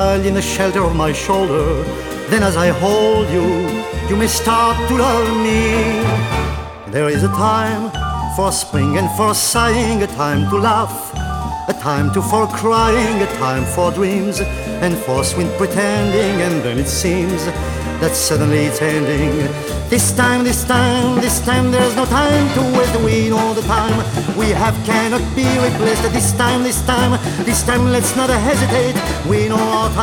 in the shelter of my shoulder. Then as I hold you, you may start to love me. There is a time for spring and for sighing, a time to laugh, a time for crying, a time for dreams and for sweet pretending. And then it seems that suddenly it's ending. This time, there's no time to waste. We know the time we have cannot be replaced. This time, let's not hesitate. We know our time.